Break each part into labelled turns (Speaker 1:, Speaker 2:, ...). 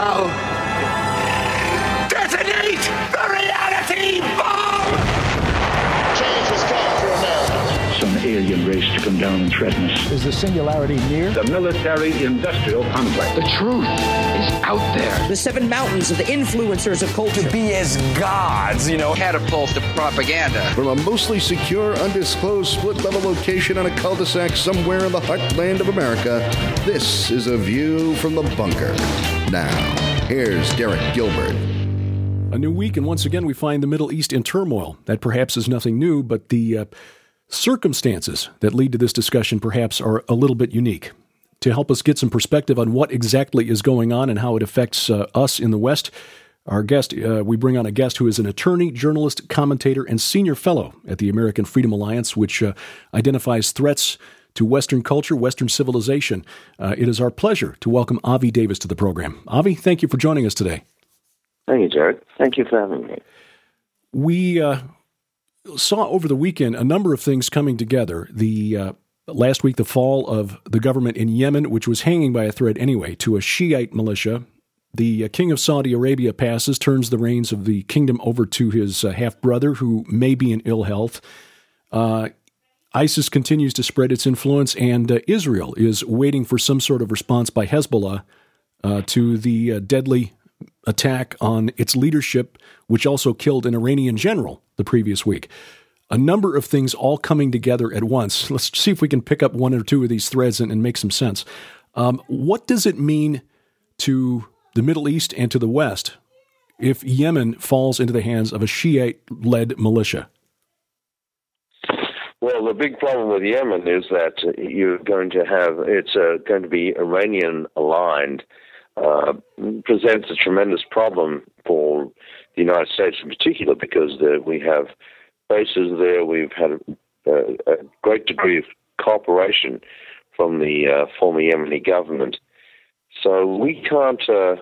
Speaker 1: now. Detonate the reality bomb!
Speaker 2: Change has come for America.
Speaker 3: Some alien race to come down and threaten us.
Speaker 4: Is the singularity near?
Speaker 3: The military-industrial complex.
Speaker 1: The truth is out there.
Speaker 5: The seven mountains of the influencers of culture.
Speaker 6: To be as gods,
Speaker 7: catapult to propaganda.
Speaker 8: From a mostly secure, undisclosed split-level location on a cul-de-sac somewhere in the heartland of America, this is A View from the Bunker. Now, here's Derek Gilbert.
Speaker 9: A new week, and once again we find the Middle East in turmoil. That perhaps is nothing new, but the circumstances that lead to this discussion perhaps are a little bit unique. To help us get some perspective on what exactly is going on and how it affects us in the West, we bring on a guest who is an attorney, journalist, commentator, and senior fellow at the American Freedom Alliance, which identifies threats to Western culture, Western civilization. It is our pleasure to welcome Avi Davis to the program. Avi, thank you for joining us today.
Speaker 10: Thank you, Jared. Thank you for having me.
Speaker 9: We saw over the weekend a number of things coming together. Last week, the fall of the government in Yemen, which was hanging by a thread anyway, to a Shiite militia. The king of Saudi Arabia passes, turns the reins of the kingdom over to his half-brother, who may be in ill health. ISIS continues to spread its influence, and Israel is waiting for some sort of response by Hezbollah to the deadly attack on its leadership, which also killed an Iranian general the previous week. A number of things all coming together at once. Let's see if we can pick up one or two of these threads and make some sense. What does it mean to the Middle East and to the West if Yemen falls into the hands of a Shiite-led militia?
Speaker 10: Well, the big problem with Yemen is that it's going to be Iranian-aligned. Presents a tremendous problem for the United States in particular because we have bases there. We've had a great degree of cooperation from the former Yemeni government. So we can't.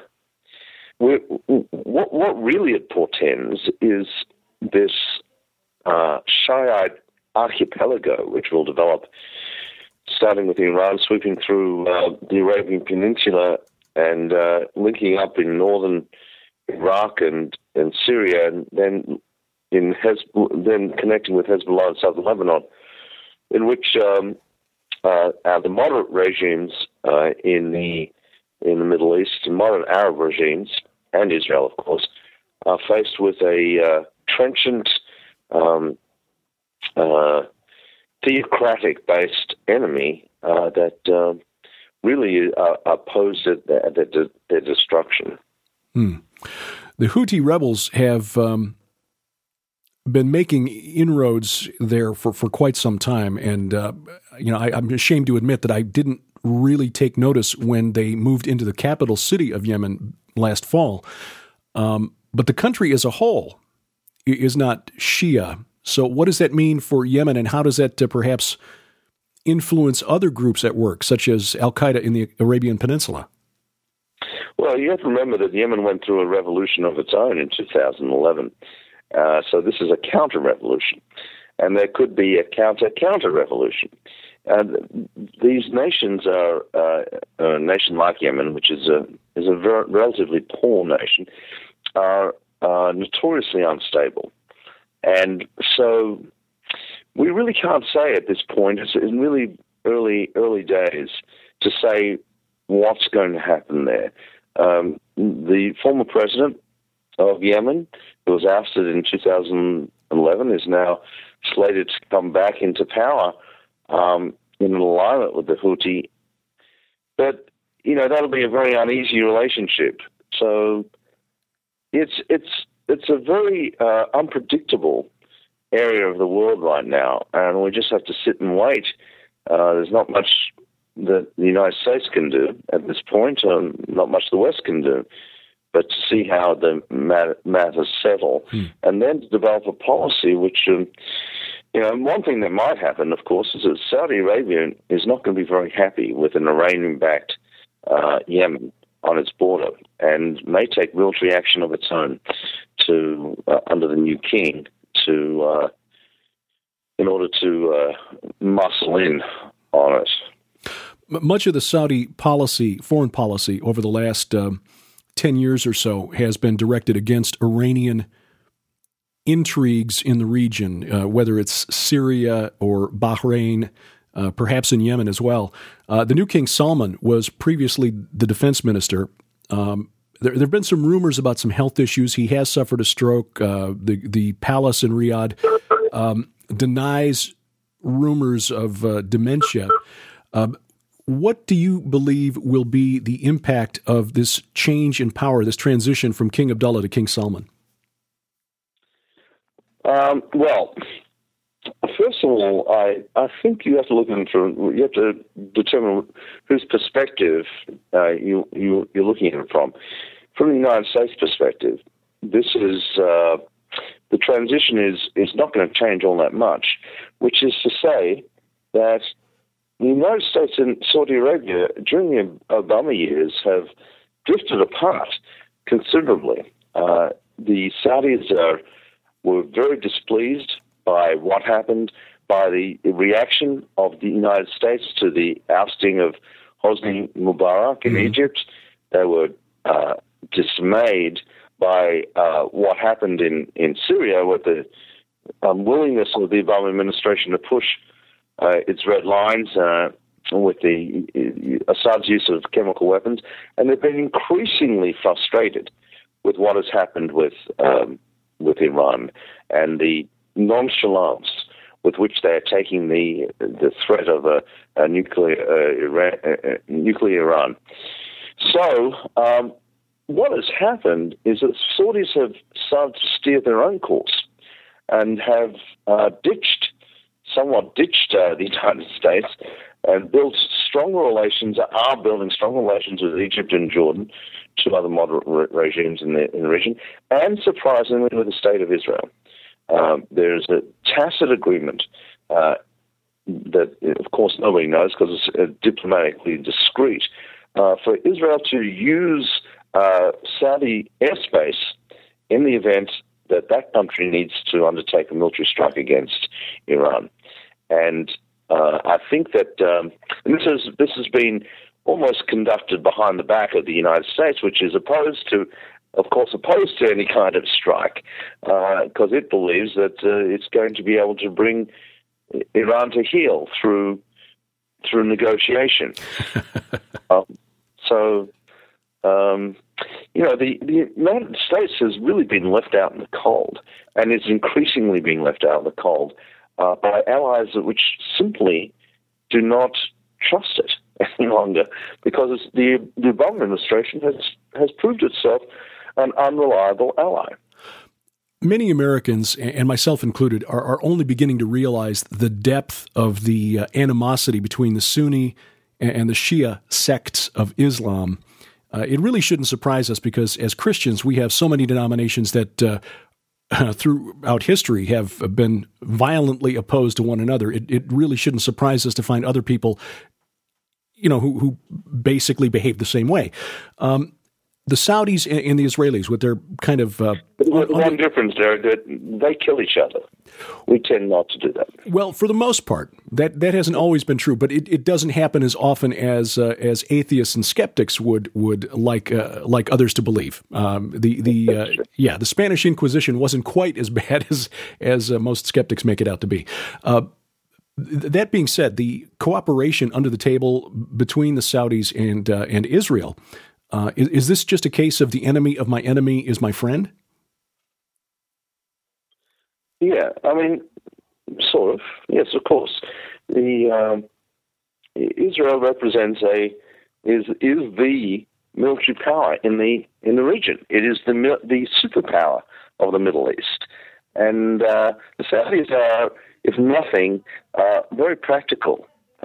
Speaker 10: What really it portends is this Shiite archipelago, which will develop, starting with Iran, sweeping through the Arabian Peninsula and linking up in northern Iraq and Syria, and then connecting with Hezbollah in southern Lebanon, in which the moderate regimes in the Middle East, modern Arab regimes, and Israel, of course, are faced with a trenchant, theocratic-based enemy that really opposed their destruction.
Speaker 9: The Houthi rebels have been making inroads there for quite some time, and I'm ashamed to admit that I didn't really take notice when they moved into the capital city of Yemen last fall. But the country as a whole is not Shia. So what does that mean for Yemen, and how does that perhaps influence other groups at work, such as Al-Qaeda in the Arabian Peninsula?
Speaker 10: Well, you have to remember that Yemen went through a revolution of its own in 2011. So this is a counter-revolution, and there could be a counter-revolution. These nations are a nation like Yemen, which is a relatively poor nation, are notoriously unstable, and so we really can't say at this point. It's in really early days to say what's going to happen there. The former president of Yemen, who was ousted in 2011, is now slated to come back into power in alignment with the Houthi. But, that'll be a very uneasy relationship. So it's a very unpredictable area of the world right now, and we just have to sit and wait. There's not much that the United States can do at this point, not much the West can do, but to see how the matters settle, and then to develop a policy which, one thing that might happen, of course, is that Saudi Arabia is not going to be very happy with an Iranian-backed Yemen on its border, and may take military action of its own to under the new king in order to muscle in on it.
Speaker 9: Much of the Saudi policy, foreign policy, over the last 10 years or so has been directed against Iranian intrigues in the region, whether it's Syria or Bahrain, perhaps in Yemen as well. The new King Salman was previously the defense minister. There have been some rumors about some health issues. He has suffered a stroke. The palace in Riyadh denies rumors of dementia. What do you believe will be the impact of this change in power, this transition from King Abdullah to King Salman?
Speaker 10: Well, first of all, I think you have to look into, you have to determine whose perspective you're looking at it from. From the United States perspective, this is the transition is not going to change all that much, which is to say that the United States and Saudi Arabia during the Obama years have drifted apart considerably. The Saudis were very displeased by what happened, by the reaction of the United States to the ousting of Hosni Mubarak in Egypt. They were dismayed by what happened in Syria with the unwillingness of the Obama administration to push its red lines with the Assad's use of chemical weapons. And they've been increasingly frustrated with what has happened with Iran and the nonchalance with which they are taking the threat of a nuclear Iran. So what has happened is that Saudis have started to steer their own course and have somewhat ditched the United States and are building stronger relations with Egypt and Jordan, two other moderate regimes in the region, and surprisingly with the State of Israel. There's a tacit agreement that, of course, nobody knows because it's diplomatically discreet, for Israel to use Saudi airspace in the event that country needs to undertake a military strike against Iran. And I think that this has been almost conducted behind the back of the United States, which is opposed to any kind of strike, because it believes that it's going to be able to bring Iran to heel through negotiation. The United States has really been left out in the cold, and is increasingly being left out in the cold by allies which simply do not trust it any longer, because the Obama administration has proved itself an unreliable ally.
Speaker 9: Many Americans, and myself included, are only beginning to realize the depth of the animosity between the Sunni and the Shia sects of Islam. It really shouldn't surprise us because as Christians, we have so many denominations that throughout history have been violently opposed to one another. It really shouldn't surprise us to find other people, who basically behave the same way. The Saudis and the Israelis, with their kind of...
Speaker 10: one difference there, that they kill each other. We tend not to do that.
Speaker 9: Well, for the most part, that hasn't always been true, but it doesn't happen as often as atheists and skeptics would like others to believe. The Spanish Inquisition wasn't quite as bad as most skeptics make it out to be. That being said, the cooperation under the table between the Saudis and Israel, is this just a case of the enemy of my enemy is my friend?
Speaker 10: Yeah, I mean, sort of. Yes, of course. Israel represents is the military power in the region. It is the superpower of the Middle East, and the Saudis are, if nothing, very practical.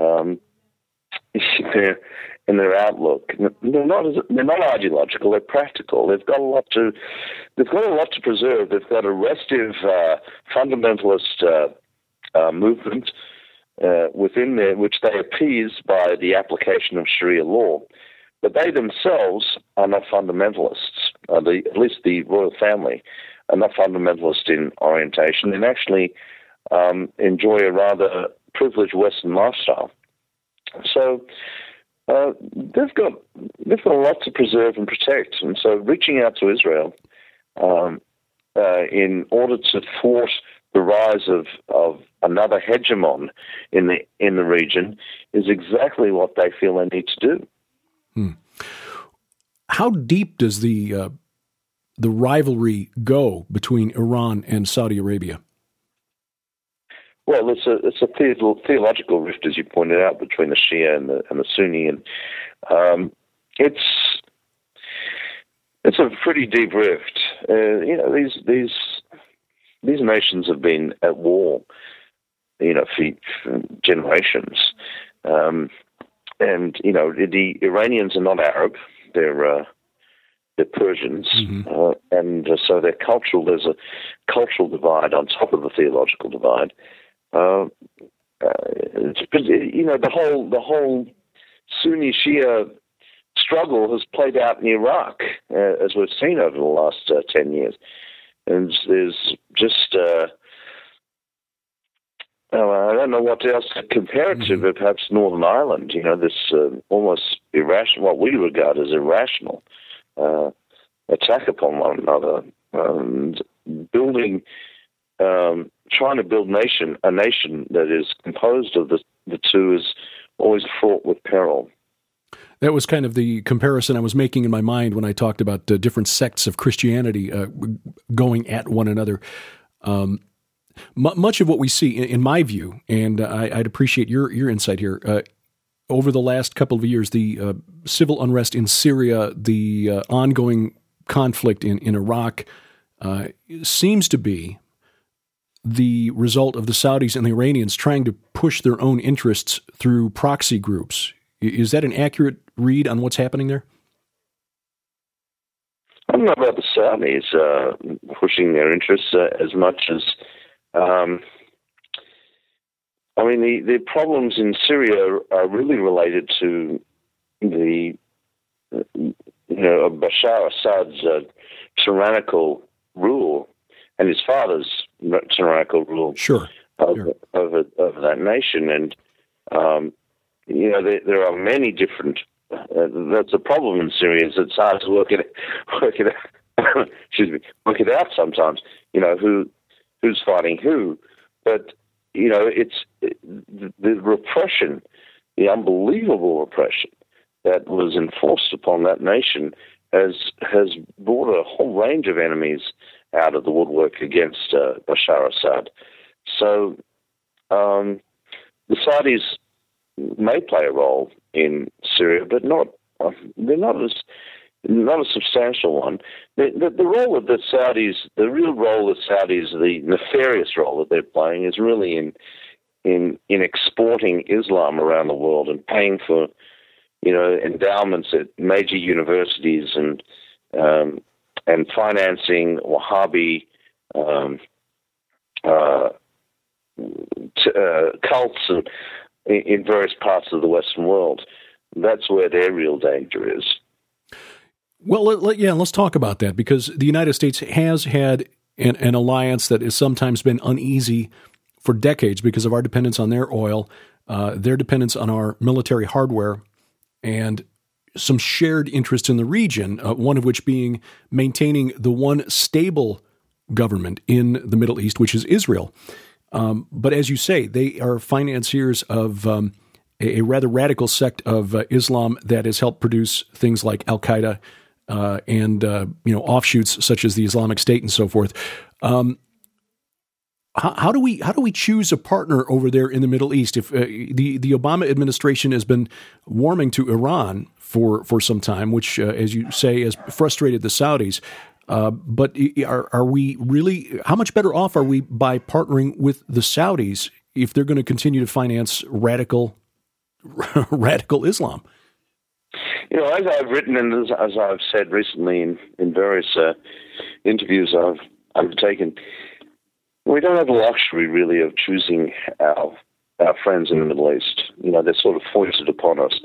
Speaker 10: In their outlook, they're not ideological. They're practical. They've got a lot to preserve. They've got a restive fundamentalist movement within there, which they appease by the application of Sharia law. But they themselves are not fundamentalists. At least the royal family are not fundamentalist in orientation, and actually enjoy a rather privileged Western lifestyle. So they've got a lot to preserve and protect, and so reaching out to Israel in order to thwart the rise of another hegemon in the region is exactly what they feel they need to do.
Speaker 9: How deep does the rivalry go between Iran and Saudi Arabia?
Speaker 10: Well, it's a theological rift, as you pointed out, between the Shia and the Sunni, and it's a pretty deep rift. These nations have been at war, for generations, and the Iranians are not Arab; they're Persians, and so there's a cultural divide on top of the theological divide. The whole Sunni Shia struggle has played out in Iraq, as we've seen over the last 10 years. And there's just, I don't know what else to compare it to, but perhaps Northern Ireland, this almost irrational, what we regard as irrational attack upon one another, and trying to build a nation that is composed of the two is always fraught with peril.
Speaker 9: That was kind of the comparison I was making in my mind when I talked about different sects of Christianity going at one another. Much of what we see, in my view, and I'd appreciate your insight here, over the last couple of years, the civil unrest in Syria, the ongoing conflict in Iraq, seems to be the result of the Saudis and the Iranians trying to push their own interests through proxy groups. Is that an accurate read on what's happening there?
Speaker 10: I don't know about the Saudis pushing their interests as much as, the problems in Syria are really related to Bashar Assad's tyrannical rule and his father's tyrannical rule over that nation. And, there are many different. That's a problem in Syria. Is it's hard to work it out sometimes. Who's fighting who, but it's the repression, the unbelievable repression that was enforced upon that nation has brought a whole range of enemies out of the woodwork against Bashar Assad. So the Saudis may play a role in Syria, but they're not a substantial one. The role of the Saudis, the real role of the Saudis, the nefarious role that they're playing, is really in exporting Islam around the world and paying for endowments at major universities and financing Wahhabi cults and in various parts of the Western world. That's where their real danger is.
Speaker 9: Well, let's talk about that, because the United States has had an alliance that has sometimes been uneasy for decades because of our dependence on their oil, their dependence on our military hardware, and some shared interests in the region, one of which being maintaining the one stable government in the Middle East, which is Israel. But as you say, they are financiers of a rather radical sect of Islam that has helped produce things like Al-Qaeda and offshoots such as the Islamic State and so forth. How do we choose a partner over there in the Middle East? If the Obama administration has been warming to Iran for some time, which, as you say, has frustrated the Saudis. But are we really? How much better off are we by partnering with the Saudis if they're going to continue to finance radical Islam?
Speaker 10: As I've written and as I've said recently in various interviews I've undertaken, we don't have the luxury really of choosing our friends in the Middle East. They're sort of foisted upon us.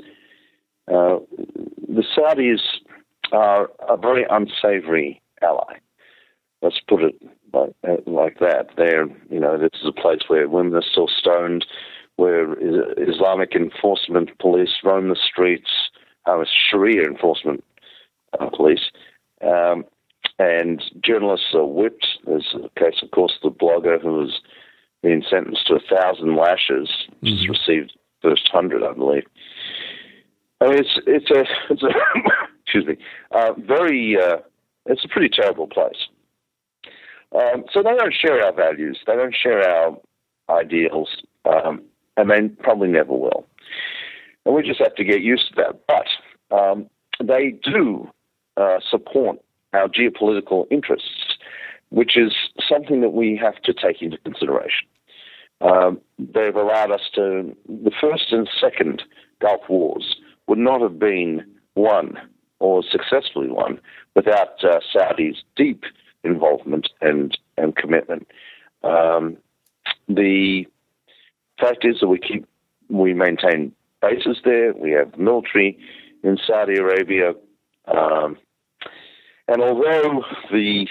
Speaker 10: The Saudis are a very unsavory ally. Let's put it like that. This is a place where women are still stoned, where Islamic enforcement police roam the streets, Sharia enforcement police, and journalists are whipped. There's a case, of course, the blogger who has been sentenced to 1,000 lashes, just received first 100, I believe. I mean, it's a excuse me, it's a pretty terrible place. So they don't share our values, they don't share our ideals, and they probably never will. And we just have to get used to that. But they do support our geopolitical interests, which is something that we have to take into consideration. They've allowed us to, the first and second Gulf Wars would not have been won or successfully won without Saudi's deep involvement and commitment. The fact is that we maintain bases there. We have military in Saudi Arabia, and although the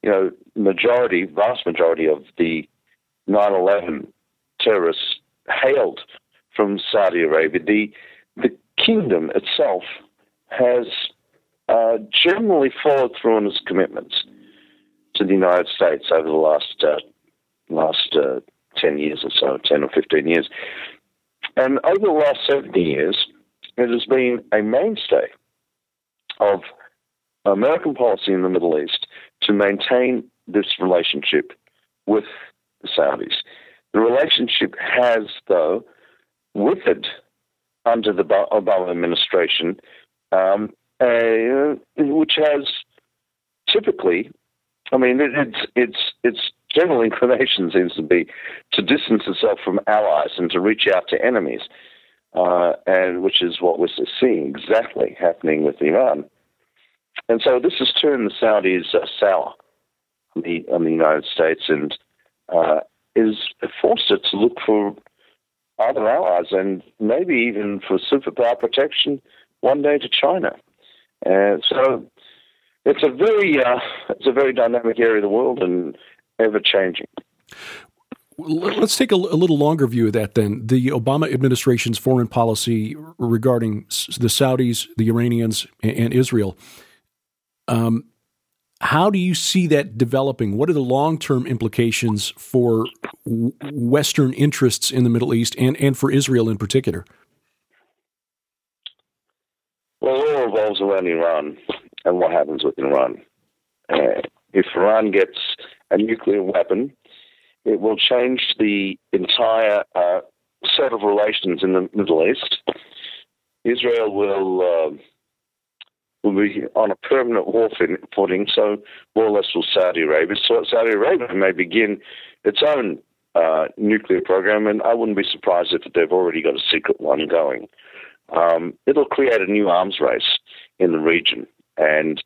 Speaker 10: vast majority of the 9/11 terrorists hailed from Saudi Arabia, the kingdom itself has generally followed through on its commitments to the United States over the last 10 years or so, 10 or 15 years. And over the last 70 years, it has been a mainstay of American policy in the Middle East to maintain this relationship with the Saudis. The relationship has, though, withered under the Obama administration, which has typically, its general inclination seems to be to distance itself from allies and to reach out to enemies, and which is what we're seeing exactly happening with Iran. And so this has turned the Saudis sour on the United States and is forced it to look for other allies and maybe even for superpower protection one day to China. So it's a very dynamic area of the world and ever changing.
Speaker 9: Let's take a little longer view of that then. The Obama administration's foreign policy regarding the Saudis, the Iranians, and Israel. How do you see that developing? What are the long-term implications for Western interests in the Middle East and for Israel in particular?
Speaker 10: Well, it all revolves around Iran and what happens with Iran. If Iran gets a nuclear weapon, it will change the entire set of relations in the Middle East. Israel will be on a permanent war footing, so more or less will Saudi Arabia. So Saudi Arabia may begin its own nuclear program, and I wouldn't be surprised if they've already got a secret one going. It'll create a new arms race in the region, and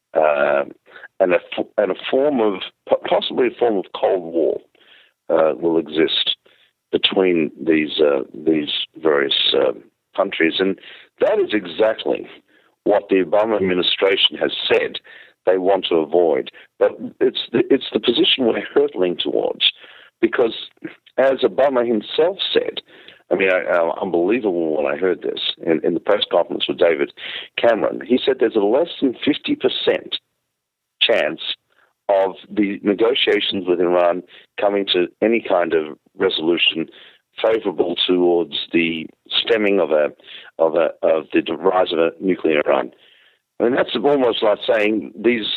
Speaker 10: a form of possibly a form of Cold War will exist between these various countries, and that is exactly what the Obama administration has said they want to avoid. But it's the position we're hurtling towards, because as Obama himself said, unbelievable when I heard this in the press conference with David Cameron, he said there's a less than 50% chance of the negotiations with Iran coming to any kind of resolution favorable towards the stemming of the rise of a nuclear Iran. I mean, that's almost like saying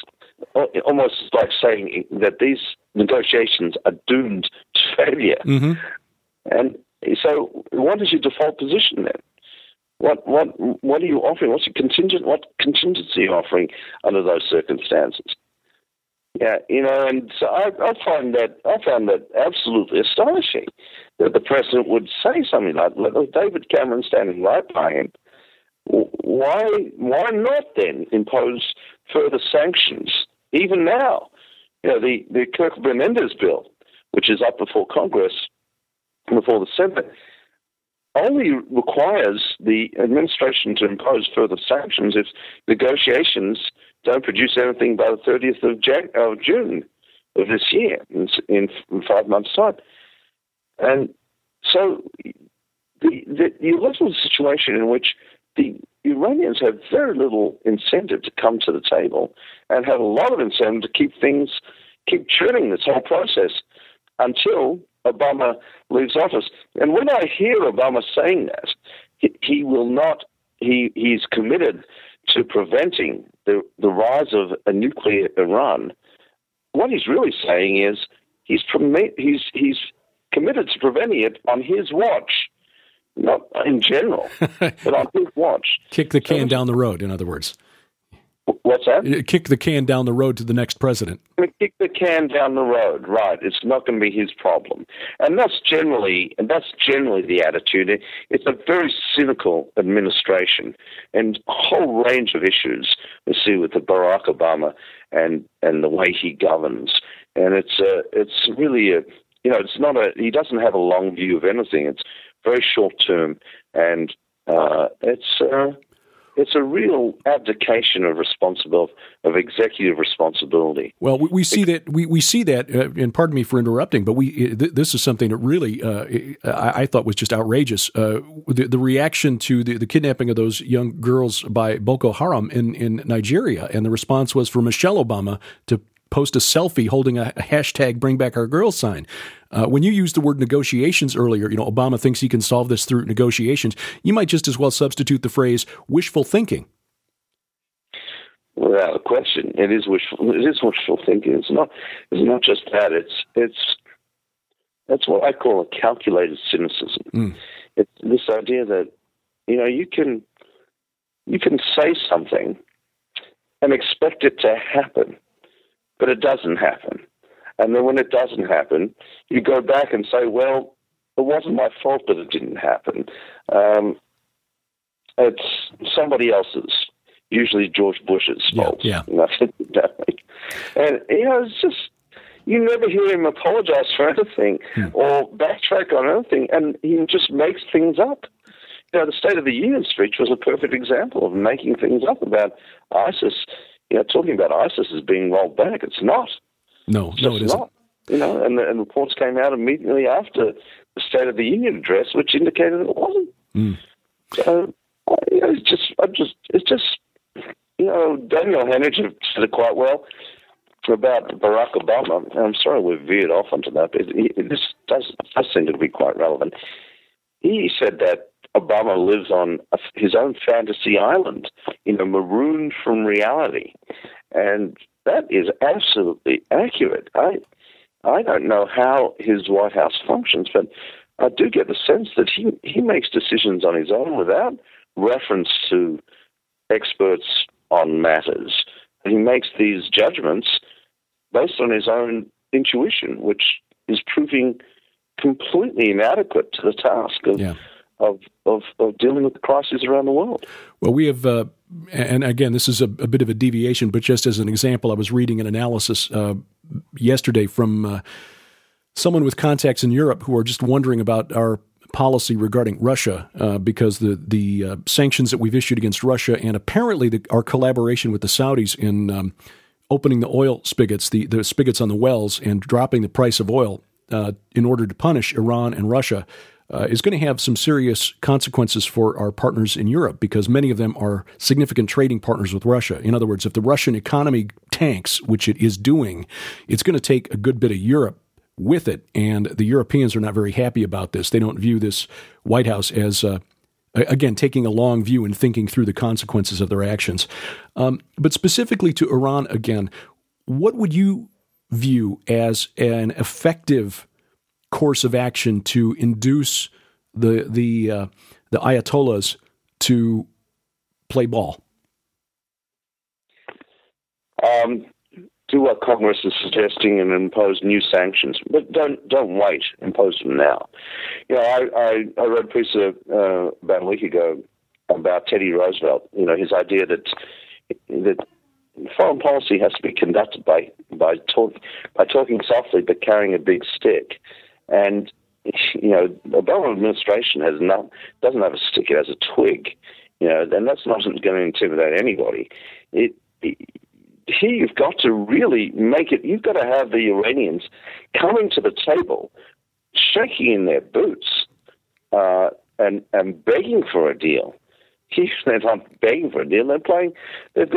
Speaker 10: that these negotiations are doomed to failure. Mm-hmm. And so, what is your default position then? What are you offering? What contingency are you offering under those circumstances? Yeah, and so I found that absolutely astonishing that the president would say something like that. With David Cameron standing right by him, why not then impose further sanctions even now? The Kirk-Menendez bill, which is up before Congress, before the Senate, only requires the administration to impose further sanctions if negotiations don't produce anything by the 30th of June of this year, in 5 months' time. And so you look at a situation in which the Iranians have very little incentive to come to the table and have a lot of incentive to keep churning this whole process until Obama leaves office. And when I hear Obama saying that, he's committed to preventing the rise of a nuclear Iran. What he's really saying is he's committed to preventing it on his watch. Not in general, but on his watch.
Speaker 9: Kick the can down the road, in other words.
Speaker 10: What's that?
Speaker 9: Kick the can down the road to the next president.
Speaker 10: Kick the can down the road, right. It's not going to be his problem. And that's generally the attitude. It's a very cynical administration, and a whole range of issues we see with the Barack Obama and the way he governs. And it's really he doesn't have a long view of anything. It's very short term, and it's a real abdication of responsibility, of executive responsibility.
Speaker 9: Well, we see that. We see that, and pardon me for interrupting, but this is something that really I thought was just outrageous. The reaction to the kidnapping of those young girls by Boko Haram in Nigeria, and the response was for Michelle Obama to post a selfie holding a hashtag Bring Back Our Girls sign. When you used the word negotiations earlier, Obama thinks he can solve this through negotiations. You might just as well substitute the phrase wishful thinking.
Speaker 10: Without a question, it is wishful thinking. It's not just that. That's what I call a calculated cynicism. It's this idea that you can say something and expect it to happen, but it doesn't happen. And then when it doesn't happen, you go back and say, well, it wasn't my fault that it didn't happen. It's somebody else's, usually George Bush's fault.
Speaker 9: Yeah.
Speaker 10: And it's just, you never hear him apologize for anything or backtrack on anything, and he just makes things up. The State of the Union speech was a perfect example of making things up about ISIS. Talking about ISIS as being rolled back. It's not.
Speaker 9: No, it isn't.
Speaker 10: Not. And the reports came out immediately after the State of the Union address, which indicated it wasn't. So, it's just Daniel Hennig said it quite well about Barack Obama. And I'm sorry we've veered off onto that, but this does seem to be quite relevant. He said that Obama lives on his own fantasy island, marooned from reality. And that is absolutely accurate. I don't know how his White House functions, but I do get the sense that he makes decisions on his own without reference to experts on matters. He makes these judgments based on his own intuition, which is proving completely inadequate to the task of dealing with the crises around the world.
Speaker 9: Well, we have, and again, this is a bit of a deviation, but just as an example, I was reading an analysis yesterday from someone with contacts in Europe who are just wondering about our policy regarding Russia because the sanctions that we've issued against Russia and apparently our collaboration with the Saudis in opening the oil spigots, the spigots on the wells, and dropping the price of oil in order to punish Iran and Russia is going to have some serious consequences for our partners in Europe because many of them are significant trading partners with Russia. In other words, if the Russian economy tanks, which it is doing, it's going to take a good bit of Europe with it. And the Europeans are not very happy about this. They don't view this White House as, again, taking a long view and thinking through the consequences of their actions. But specifically to Iran, again, what would you view as an effective course of action to induce the Ayatollahs to play ball? Do
Speaker 10: what Congress is suggesting and impose new sanctions, but don't wait. Impose them now. I read a piece about a week ago about Teddy Roosevelt. His idea that foreign policy has to be conducted by talking softly but carrying a big stick. And the Obama administration doesn't have a stick; it has a twig. And that's not going to intimidate anybody. Here you've got to really make it. You've got to have the Iranians coming to the table, shaking in their boots, and begging for a deal. They're not begging for a deal. They're playing. The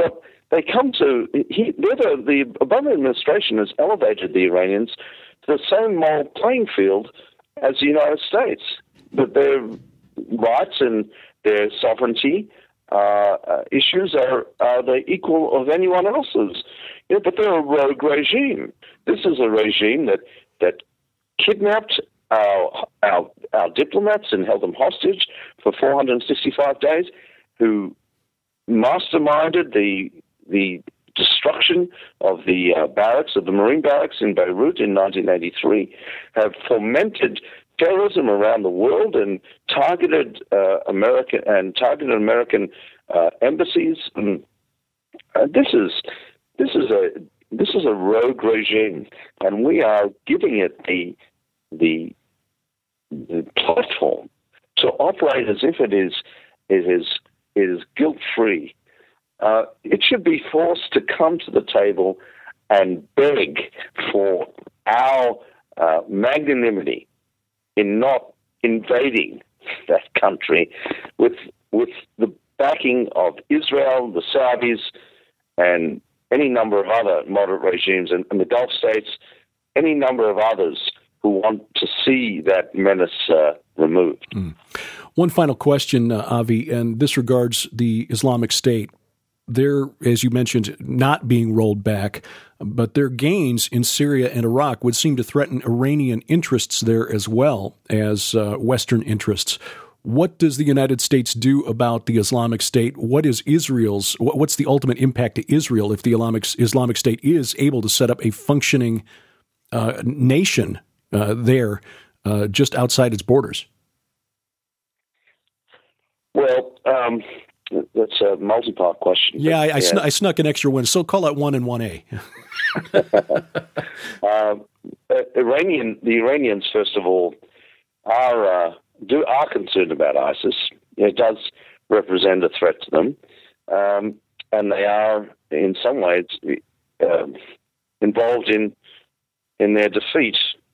Speaker 10: Obama administration has elevated the Iranians to the same moral playing field as the United States. That their rights and their sovereignty issues are the equal of anyone else's. But they're a rogue regime. This is a regime that kidnapped our diplomats and held them hostage for 465 days, who masterminded the destruction of the barracks, of the Marine barracks in Beirut in 1983, have fomented terrorism around the world and targeted American embassies. And, this is a rogue regime, and we are giving it the platform to operate as if it is guilt-free. It should be forced to come to the table and beg for our magnanimity in not invading that country with the backing of Israel, the Saudis, and any number of other moderate regimes, and the Gulf states, any number of others who want to see that menace removed.
Speaker 9: One final question, Avi, and this regards the Islamic State. They're, as you mentioned, not being rolled back, but their gains in Syria and Iraq would seem to threaten Iranian interests there as well as Western interests. What does the United States do about the Islamic State? What's the ultimate impact to Israel if the Islamic State is able to set up a functioning nation there just outside its borders? Well,
Speaker 10: that's a multi-part question.
Speaker 9: Yeah, I snuck an extra one, so call that 1 and 1A.
Speaker 10: The Iranians, first of all, are concerned about ISIS. It does represent a threat to them, and they are, in some ways, involved in their defeat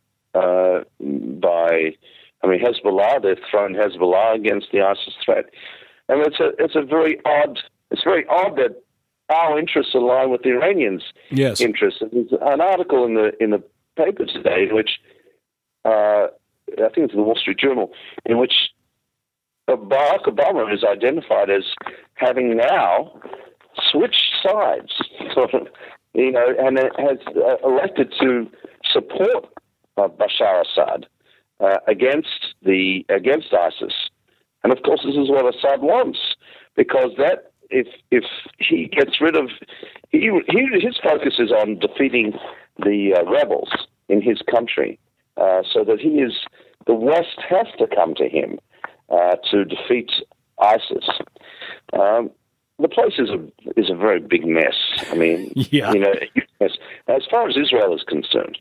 Speaker 10: by Hezbollah. They've thrown Hezbollah against the ISIS threat, and it's very odd that our interests align with the Iranians' interests. There's an article in the paper today, in which I think it's the Wall Street Journal, in which Barack Obama is identified as having now switched sides, and has elected to support Bashar Assad against ISIS. And of course, this is what Assad wants, because that if he gets rid of his focus is on defeating the rebels in his country, so that the West has to come to him to defeat ISIS. The place is a very big mess. As far as Israel is concerned,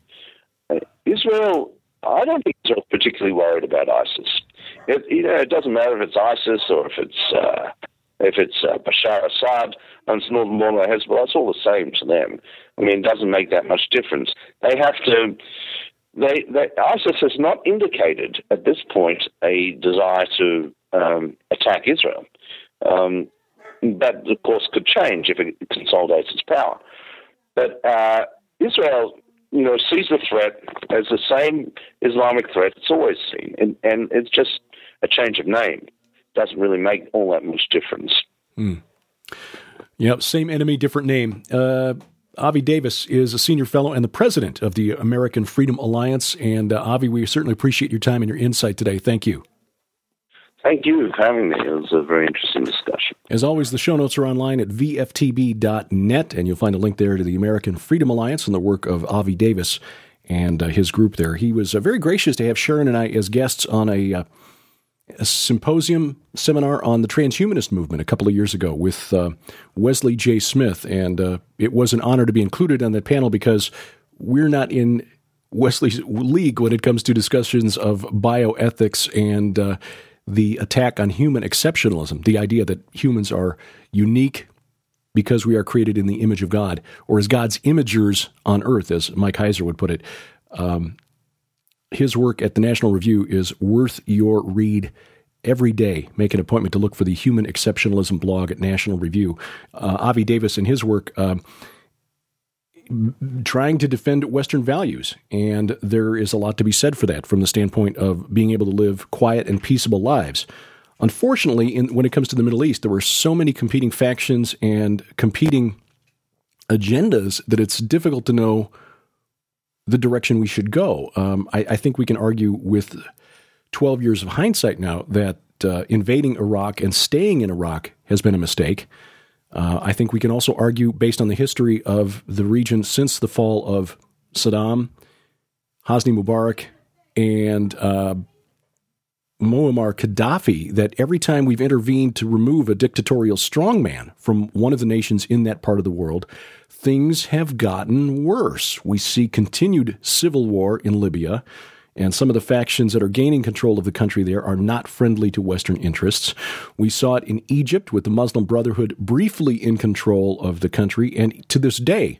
Speaker 10: I don't think Israel's particularly worried about ISIS. It doesn't matter if it's ISIS or if it's Bashar Assad and it's Northern Border Hezbollah. It's all the same to them. It doesn't make that much difference. They have to. ISIS has not indicated at this point a desire to attack Israel. That, of course, could change if it consolidates its power. But Israel, sees the threat as the same Islamic threat it's always seen, and it's just a change of name. It doesn't really make all that much difference.
Speaker 9: Yep, same enemy, different name. Avi Davis is a senior fellow and the president of the American Freedom Alliance. And Avi, we certainly appreciate your time and your insight today. Thank you.
Speaker 10: Thank you for having me. It was a very interesting discussion.
Speaker 9: As always, the show notes are online at vftb.net, and you'll find a link there to the American Freedom Alliance and the work of Avi Davis and his group there. He was very gracious to have Sharon and I as guests on a seminar on the transhumanist movement a couple of years ago with Wesley J. Smith, and it was an honor to be included on that panel because we're not in Wesley's league when it comes to discussions of bioethics and the attack on human exceptionalism, the idea that humans are unique because we are created in the image of God, or as God's imagers on earth, as Mike Heiser would put it. His work at the National Review is worth your read, every day make an appointment to look for the Human Exceptionalism blog at National Review. Avi Davis, in his work, trying to defend Western values. And there is a lot to be said for that from the standpoint of being able to live quiet and peaceable lives. Unfortunately, when it comes to the Middle East, there were so many competing factions and competing agendas that it's difficult to know the direction we should go. I think we can argue with 12 years of hindsight now that invading Iraq and staying in Iraq has been a mistake. I think we can also argue, based on the history of the region since the fall of Saddam, Hosni Mubarak, and Muammar Gaddafi, that every time we've intervened to remove a dictatorial strongman from one of the nations in that part of the world, things have gotten worse. We see continued civil war in Libya, and some of the factions that are gaining control of the country there are not friendly to Western interests. We saw it in Egypt with the Muslim Brotherhood briefly in control of the country, and to this day,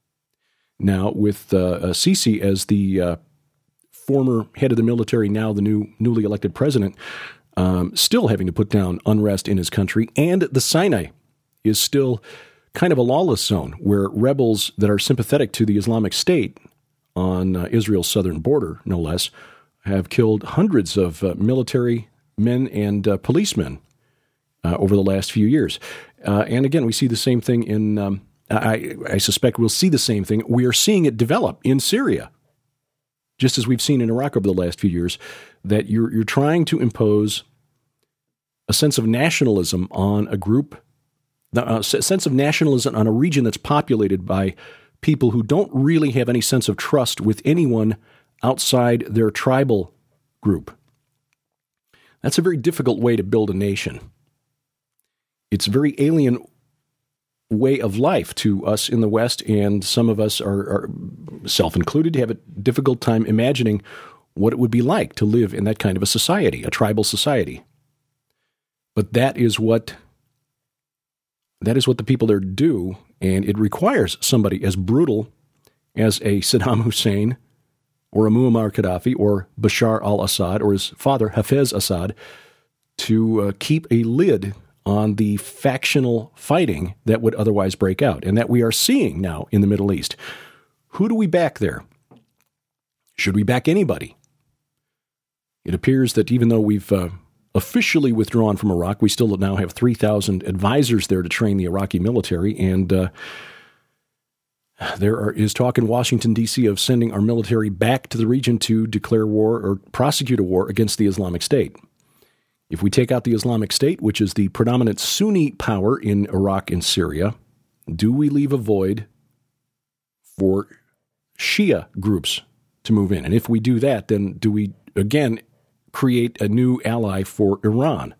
Speaker 9: now with Sisi as the former head of the military, now the newly elected president, still having to put down unrest in his country, and the Sinai is still kind of a lawless zone where rebels that are sympathetic to the Islamic State on Israel's southern border, no less, have killed hundreds of military men and policemen over the last few years. And again, we see the same thing in, I suspect we'll see the same thing. We are seeing it develop in Syria, just as we've seen in Iraq over the last few years, that you're trying to impose a sense of nationalism on a group, a sense of nationalism on a region that's populated by people who don't really have any sense of trust with anyone outside their tribal group. That's a very difficult way to build a nation. It's a very alien way of life to us in the West, and some of us are self-included, have a difficult time imagining what it would be like to live in that kind of a society, a tribal society. But that is what the people there do, and it requires somebody as brutal as a Saddam Hussein or a Muammar Gaddafi or Bashar al-Assad or his father, Hafez Assad, to keep a lid on the factional fighting that would otherwise break out, and that we are seeing now in the Middle East. Who do we back there? Should we back anybody? It appears that even though we've officially withdrawn from Iraq, we still now have 3,000 advisors there to train the Iraqi military, and there is talk in Washington, D.C. of sending our military back to the region to declare war or prosecute a war against the Islamic State. If we take out the Islamic State, which is the predominant Sunni power in Iraq and Syria, do we leave a void for Shia groups to move in? And if we do that, then do we, again, create a new ally for Iran?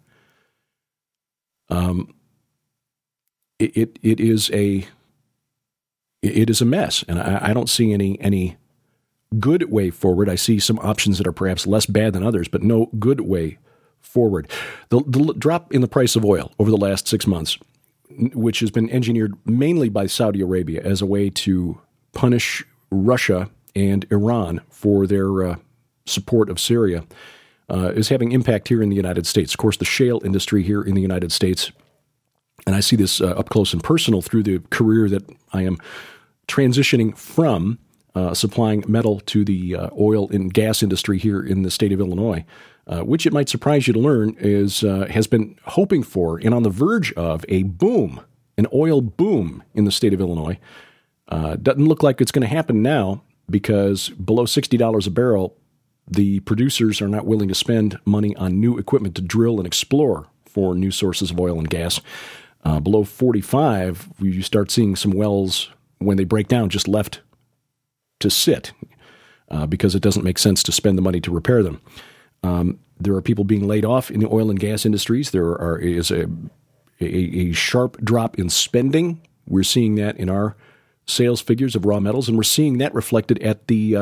Speaker 9: It is a mess, and I don't see any good way forward. I see some options that are perhaps less bad than others, but no good way forward. The drop in the price of oil over the last 6 months, which has been engineered mainly by Saudi Arabia as a way to punish Russia and Iran for their support of Syria, is having impact here in the United States. Of course, the shale industry here in the United States, and I see this up close and personal through the career that I am transitioning from supplying metal to the oil and gas industry here in the state of Illinois, which it might surprise you to learn has been hoping for and on the verge of a boom, an oil boom in the state of Illinois. Doesn't look like it's going to happen now because below $60 a barrel, the producers are not willing to spend money on new equipment to drill and explore for new sources of oil and gas. Below 45, you start seeing some wells, when they break down, just left to sit because it doesn't make sense to spend the money to repair them. There are people being laid off in the oil and gas industries. There is a sharp drop in spending. We're seeing that in our sales figures of raw metals, and we're seeing that reflected at the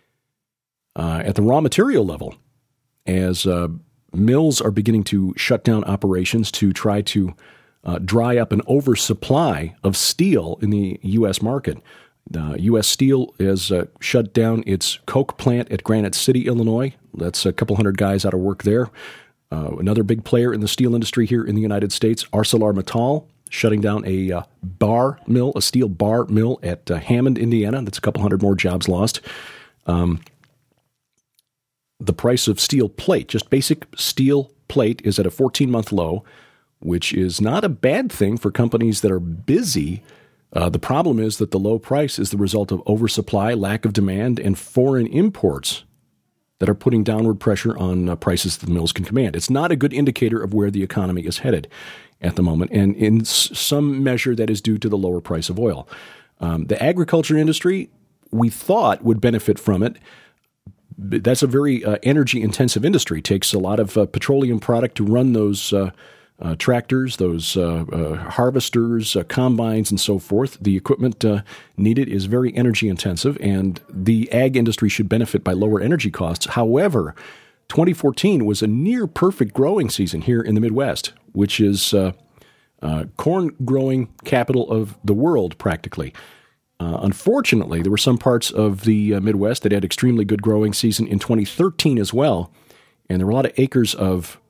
Speaker 9: raw material level as mills are beginning to shut down operations to try to dry up an oversupply of steel in the U.S. market. U.S. Steel has shut down its coke plant at Granite City, Illinois. That's a couple hundred guys out of work there. Another big player in the steel industry here in the United States, ArcelorMittal, shutting down a steel bar mill at Hammond, Indiana. That's a couple hundred more jobs lost. The price of steel plate, just basic steel plate, is at a 14-month low, which is not a bad thing for companies that are busy. The problem is that the low price is the result of oversupply, lack of demand, and foreign imports that are putting downward pressure on prices that the mills can command. It's not a good indicator of where the economy is headed at the moment, and in some measure that is due to the lower price of oil. The agriculture industry, we thought, would benefit from it. That's a very energy-intensive industry. It takes a lot of petroleum product to run those tractors, those harvesters, combines, and so forth. The equipment needed is very energy intensive, and the ag industry should benefit by lower energy costs. However, 2014 was a near perfect growing season here in the Midwest, which is corn growing capital of the world practically. Unfortunately, there were some parts of the Midwest that had extremely good growing season in 2013 as well, and there were a lot of acres of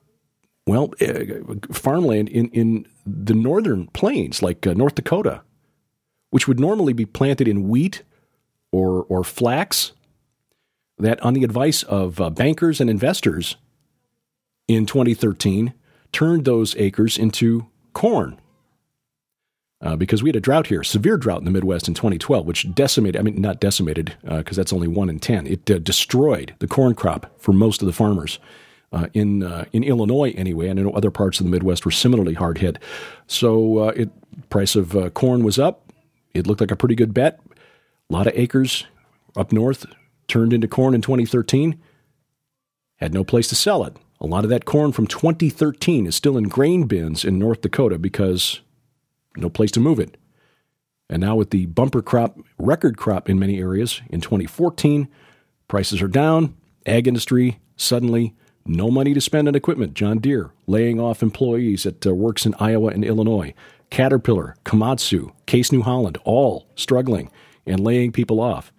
Speaker 9: farmland in the northern plains, like North Dakota, which would normally be planted in wheat or flax, that on the advice of bankers and investors in 2013 turned those acres into corn. Because we had a drought here, severe drought in the Midwest in 2012, which not decimated, because that's only 1 in 10. It destroyed the corn crop for most of the farmers. In Illinois, anyway. I know other parts of the Midwest were similarly hard hit. So price of corn was up. It looked like a pretty good bet. A lot of acres up north turned into corn in 2013. Had no place to sell it. A lot of that corn from 2013 is still in grain bins in North Dakota because no place to move it. And now with the bumper crop, record crop in many areas in 2014, prices are down. Ag industry suddenly no money to spend on equipment. John Deere laying off employees at works in Iowa and Illinois. Caterpillar, Komatsu, Case New Holland, all struggling and laying people off.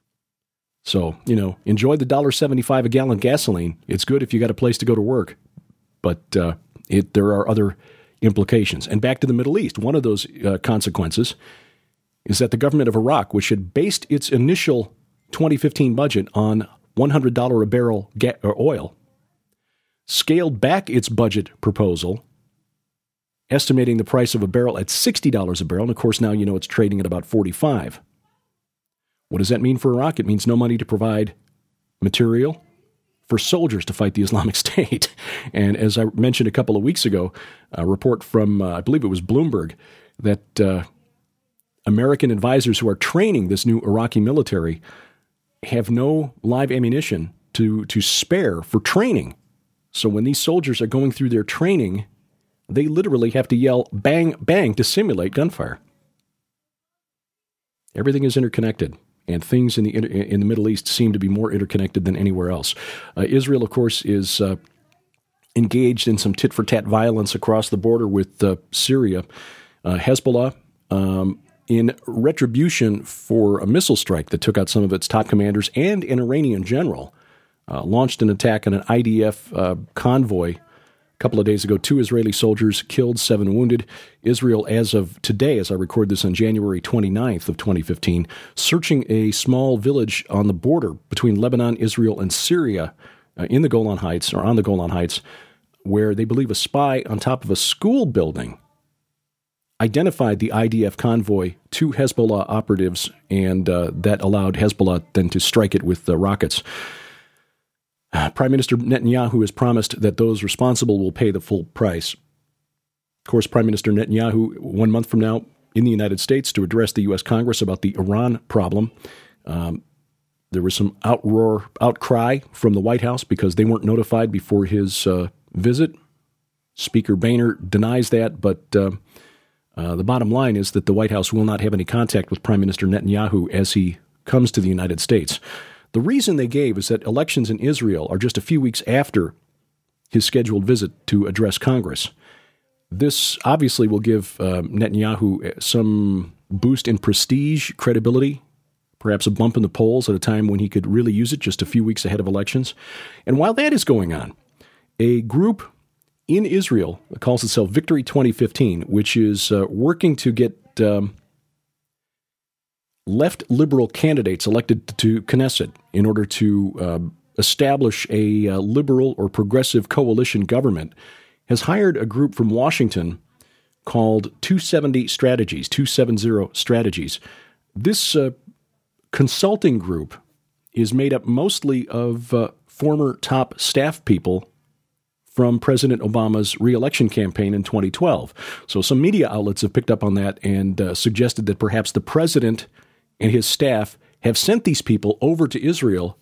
Speaker 9: So, enjoy the $1.75 a gallon gasoline. It's good if you got a place to go to work. But there are other implications. And back to the Middle East, one of those consequences is that the government of Iraq, which had based its initial 2015 budget on $100 a barrel oil, scaled back its budget proposal, estimating the price of a barrel at $60 a barrel. And of course, now it's trading at about $45. What does that mean for Iraq? It means no money to provide material for soldiers to fight the Islamic State. And as I mentioned a couple of weeks ago, a report from, I believe it was Bloomberg, that American advisors who are training this new Iraqi military have no live ammunition to spare for training. So when these soldiers are going through their training, they literally have to yell bang, bang to simulate gunfire. Everything is interconnected, and things in the Middle East seem to be more interconnected than anywhere else. Israel, of course, is engaged in some tit-for-tat violence across the border with Syria. Hezbollah, in retribution for a missile strike that took out some of its top commanders and an Iranian general, launched an attack on an IDF convoy a couple of days ago. 2 Israeli soldiers killed, 7 wounded. Israel, as of today, as I record this on January 29th of 2015, searching a small village on the border between Lebanon, Israel, and Syria in the Golan Heights, or on the Golan Heights, where they believe a spy on top of a school building identified the IDF convoy to Hezbollah operatives, and that allowed Hezbollah then to strike it with rockets. Prime Minister Netanyahu has promised that those responsible will pay the full price. Of course, Prime Minister Netanyahu, 1 month from now, in the United States to address the U.S. Congress about the Iran problem. There was some outcry from the White House because they weren't notified before his visit. Speaker Boehner denies that, but the bottom line is that the White House will not have any contact with Prime Minister Netanyahu as he comes to the United States. The reason they gave is that elections in Israel are just a few weeks after his scheduled visit to address Congress. This obviously will give Netanyahu some boost in prestige, credibility, perhaps a bump in the polls at a time when he could really use it just a few weeks ahead of elections. And while that is going on, a group in Israel that calls itself Victory 2015, which is working to get left liberal candidates elected to Knesset in order to establish a liberal or progressive coalition government, has hired a group from Washington called 270 Strategies. This consulting group is made up mostly of former top staff people from President Obama's re-election campaign in 2012. So some media outlets have picked up on that and suggested that perhaps the president and his staff have sent these people over to Israel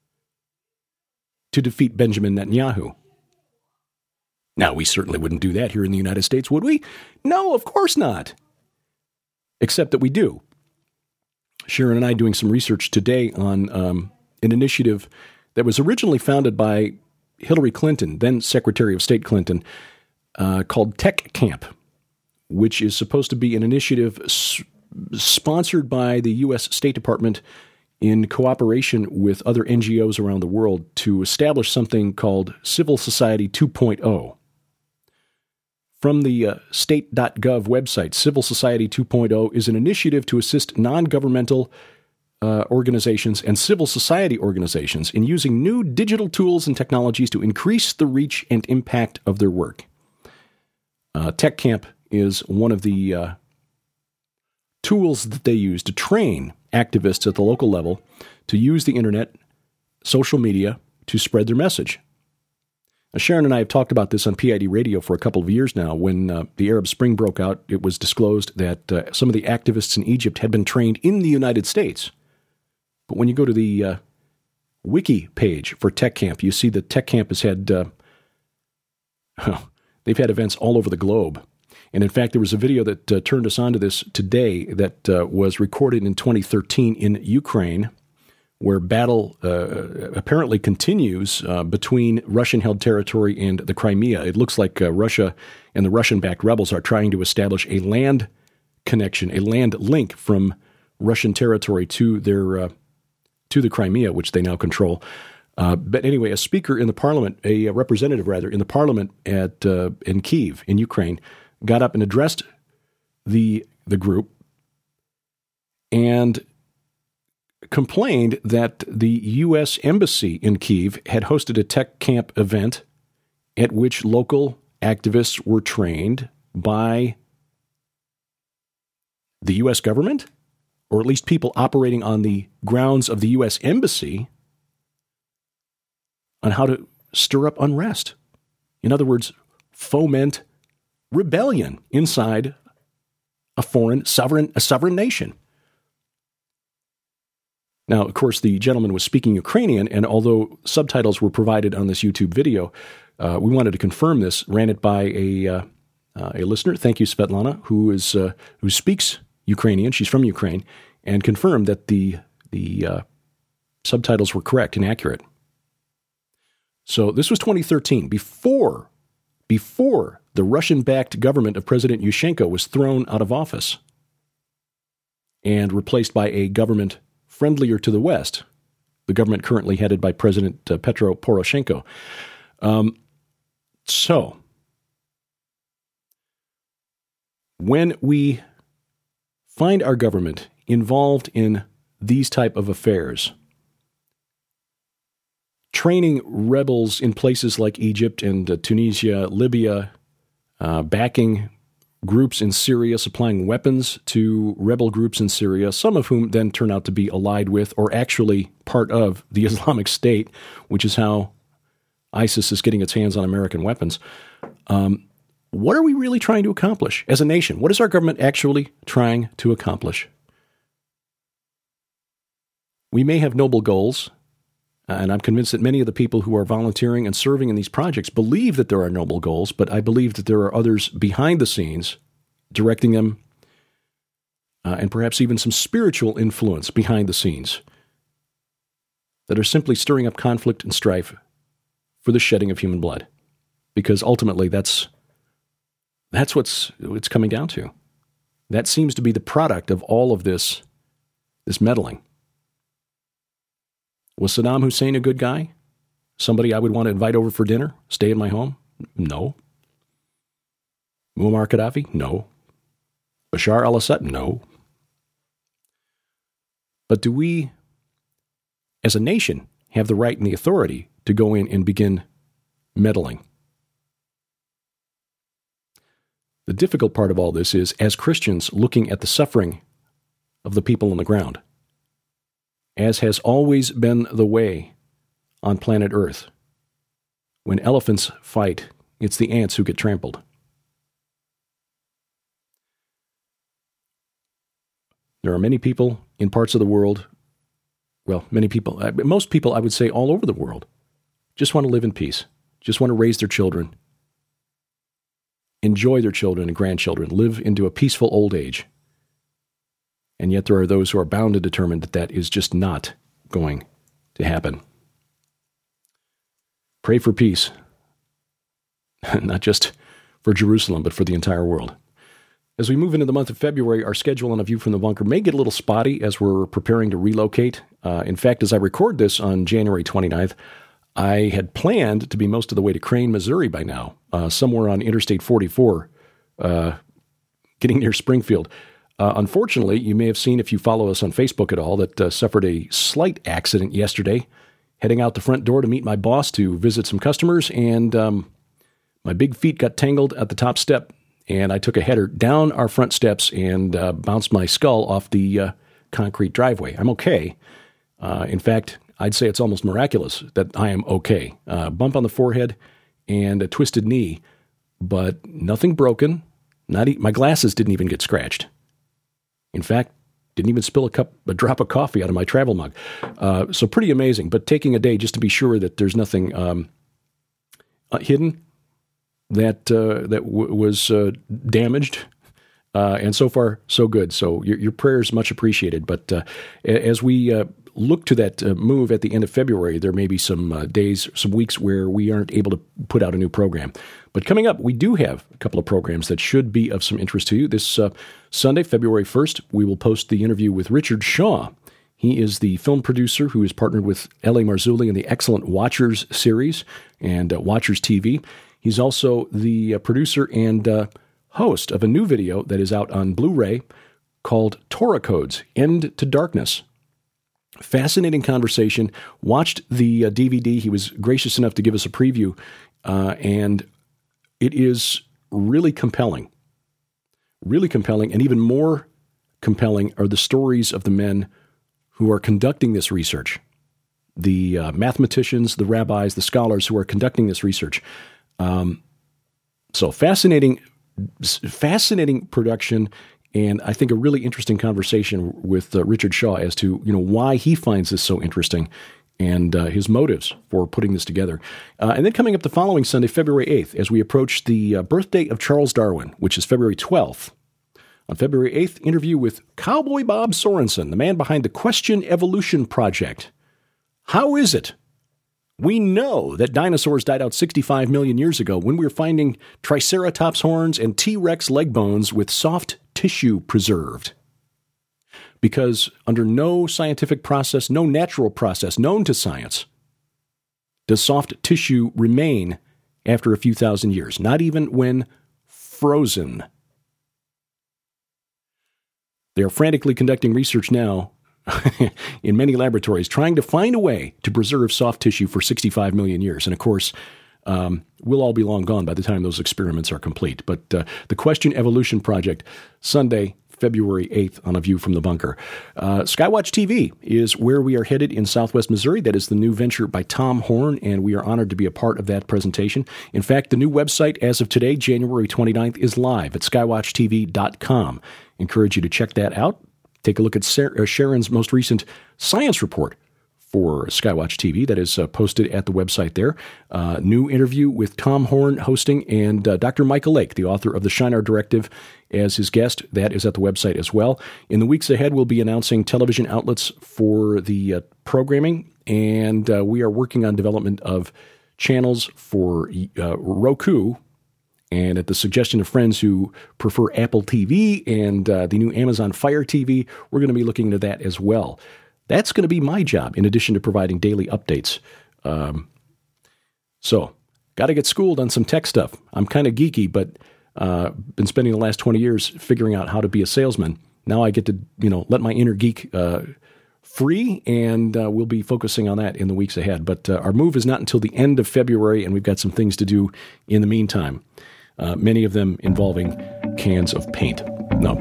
Speaker 9: to defeat Benjamin Netanyahu. Now, we certainly wouldn't do that here in the United States, would we? No, of course not. Except that we do. Sharon and I doing some research today on an initiative that was originally founded by Hillary Clinton, then Secretary of State Clinton, called Tech Camp, which is supposed to be an initiative sponsored by the U.S. State Department in cooperation with other NGOs around the world to establish something called Civil Society 2.0. From the state.gov website, Civil Society 2.0 is an initiative to assist non-governmental organizations and civil society organizations in using new digital tools and technologies to increase the reach and impact of their work. Tech Camp is one of the tools that they use to train activists at the local level to use the internet, social media, to spread their message. Now, Sharon and I have talked about this on PID Radio for a couple of years now. When the Arab Spring broke out, it was disclosed that some of the activists in Egypt had been trained in the United States. But when you go to the wiki page for Tech Camp, you see that Tech Camp has had they've had events all over the globe. And in fact, there was a video that turned us onto this today that was recorded in 2013 in Ukraine, where battle apparently continues between Russian-held territory and the Crimea. It looks like Russia and the Russian-backed rebels are trying to establish a land connection, a land link from Russian territory to their to the Crimea, which they now control. But anyway, a speaker in the parliament, a representative rather, in the parliament in Kyiv, in Ukraine, got up and addressed the group and complained that the U.S. Embassy in Kyiv had hosted a Tech Camp event at which local activists were trained by the U.S. government, or at least people operating on the grounds of the U.S. Embassy, on how to stir up unrest. In other words, foment rebellion inside a sovereign nation. Now, of course, the gentleman was speaking Ukrainian, and although subtitles were provided on this YouTube video, we wanted to confirm this. Ran it by a listener. Thank you, Svetlana, who speaks Ukrainian. She's from Ukraine, and confirmed that the subtitles were correct and accurate. So this was 2013, before the Russian-backed government of President Yushchenko was thrown out of office and replaced by a government friendlier to the West, the government currently headed by President Petro Poroshenko. So, when we find our government involved in these type of affairs, training rebels in places like Egypt and Tunisia, Libya, backing groups in Syria, supplying weapons to rebel groups in Syria, some of whom then turn out to be allied with or actually part of the Islamic State, which is how ISIS is getting its hands on American weapons. What are we really trying to accomplish as a nation? What is our government actually trying to accomplish? We may have noble goals, and I'm convinced that many of the people who are volunteering and serving in these projects believe that there are noble goals, but I believe that there are others behind the scenes directing them, and perhaps even some spiritual influence behind the scenes that are simply stirring up conflict and strife for the shedding of human blood. Because ultimately that's what it's coming down to. That seems to be the product of all of this meddling. Was Saddam Hussein a good guy? Somebody I would want to invite over for dinner? Stay in my home? No. Muammar Gaddafi? No. Bashar al-Assad? No. But do we, as a nation, have the right and the authority to go in and begin meddling? The difficult part of all this is, as Christians looking at the suffering of the people on the ground, as has always been the way on planet Earth, when elephants fight, it's the ants who get trampled. There are many people in parts of the world, well, many people, most people, I would say all over the world, just want to live in peace, just want to raise their children, enjoy their children and grandchildren, live into a peaceful old age. And yet there are those who are bound and determined that that is just not going to happen. Pray for peace, not just for Jerusalem, but for the entire world. As we move into the month of February, our schedule on A View from the Bunker may get a little spotty as we're preparing to relocate. In fact, as I record this on January 29th, I had planned to be most of the way to Crane, Missouri by now, somewhere on Interstate 44, getting near Springfield. Unfortunately, you may have seen, if you follow us on Facebook at all, that suffered a slight accident yesterday, heading out the front door to meet my boss to visit some customers, and my big feet got tangled at the top step, and I took a header down our front steps and bounced my skull off the concrete driveway. I'm okay. In fact, I'd say it's almost miraculous that I am okay. Bump on the forehead and a twisted knee, but nothing broken. My glasses didn't even get scratched. In fact, didn't even spill a drop of coffee out of my travel mug. So pretty amazing, but taking a day just to be sure that there's nothing hidden that was damaged. And so far, so good. So your prayers much appreciated. But as we look to that move at the end of February, there may be some days, some weeks where we aren't able to put out a new program. But coming up, we do have a couple of programs that should be of some interest to you. This Sunday, February 1st, we will post the interview with Richard Shaw. He is the film producer who is partnered with L.A. Marzulli in the excellent Watchers series and Watchers TV. He's also the producer and host of a new video that is out on Blu-ray called Torah Codes, End to Darkness. Fascinating conversation. Watched the DVD. He was gracious enough to give us a preview, and it is really compelling. Really compelling, and even more compelling are the stories of the men who are conducting this research. The mathematicians, the rabbis, the scholars who are conducting this research. So fascinating production, and I think a really interesting conversation with Richard Shaw as to why he finds this so interesting and his motives for putting this together. And then coming up the following Sunday, February 8th, as we approach the birthday of Charles Darwin, which is February 12th. On February 8th, interview with Cowboy Bob Sorensen, the man behind the Question Evolution Project. How is it? We know that dinosaurs died out 65 million years ago when we were finding Triceratops horns and T-Rex leg bones with soft tissue preserved. Because under no scientific process, no natural process known to science, does soft tissue remain after a few thousand years, not even when frozen. They are frantically conducting research now in many laboratories, trying to find a way to preserve soft tissue for 65 million years. And of course, we'll all be long gone by the time those experiments are complete. But the Question Evolution Project, Sunday, February 8th on A View from the Bunker. Skywatch TV is where we are headed in Southwest Missouri. That is the new venture by Tom Horn, and we are honored to be a part of that presentation. In fact, the new website as of today, January 29th, is live at skywatchtv.com. Encourage you to check that out. Take a look at Sharon's most recent science report for Skywatch TV that is posted at the website there. New interview with Tom Horn hosting, and Dr. Michael Lake, the author of the Shinar Directive, as his guest. That is at the website as well. In the weeks ahead, we'll be announcing television outlets for the programming, and we are working on development of channels for Roku, and at the suggestion of friends who prefer Apple TV and the new Amazon Fire TV, we're going to be looking into that as well. That's going to be my job, in addition to providing daily updates So, got to get schooled on some tech stuff. I'm kind of geeky, but been spending the last 20 years figuring out how to be a salesman. Now I get to, let my inner geek free, and we'll be focusing on that in the weeks ahead. But our move is not until the end of February, and we've got some things to do in the meantime, many of them involving cans of paint. No,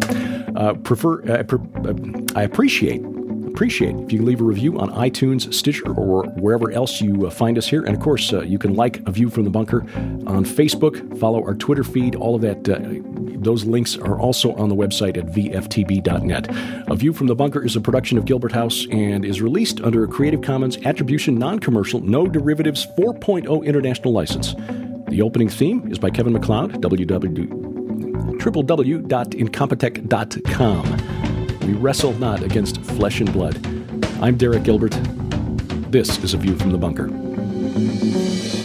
Speaker 9: I appreciate if you can leave a review on iTunes, Stitcher, or wherever else you find us here. And of course, you can like A View from the Bunker on Facebook, follow our Twitter feed, all of that. Those links are also on the website at vftb.net. A View from the Bunker is a production of Gilbert House and is released under a Creative Commons Attribution Non-Commercial No Derivatives 4.0 International License. The opening theme is by Kevin MacLeod, www.incompetech.com. We wrestle not against flesh and blood. I'm Derek Gilbert. This is A View from the Bunker.